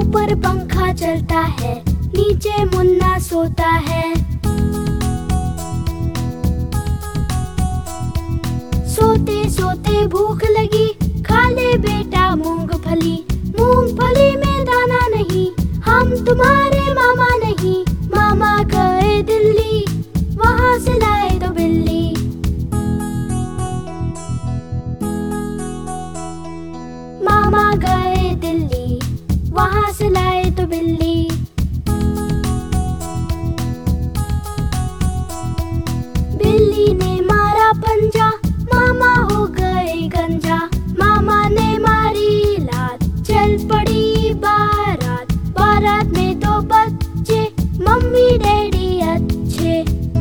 ऊपर पंखा चलता है, नीचे मुन्ना सोता है। सोते सोते भूख लगी, खा ले बेटा मूंगफली। मूंगफली में दाना नहीं, हम तुम्हारे मामा नहीं। मामा गए दिल्ली, वहां से लाए दो बिल्ली। मामा गए दिल्ली, वहां से लाए तो बिल्ली। बिल्ली ने मारा पंजा, मामा हो गए गंजा। मामा ने मारी लात, चल पड़ी बारात। बारात में दो बच्चे, मम्मी डैडी अच्छे।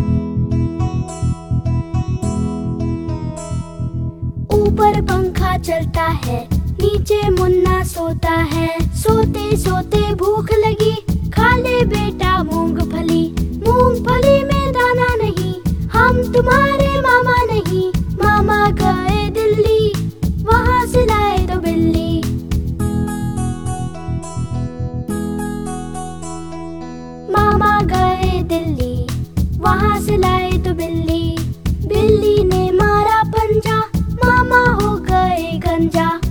ऊपर पंखा चलता है, नीचे मुन्ना सोता है। सोते सोते भूख लगी, खा ले बेटा मूंगफली। मूंगफली में दाना नहीं, हम तुम्हारे मामा नहीं। मामा गए दिल्ली, वहां से लाए दो बिल्ली। मामा गए दिल्ली, वहां से लाए तो बिल्ली। बिल्ली ने मारा पंजा, मामा हो गए गंजा।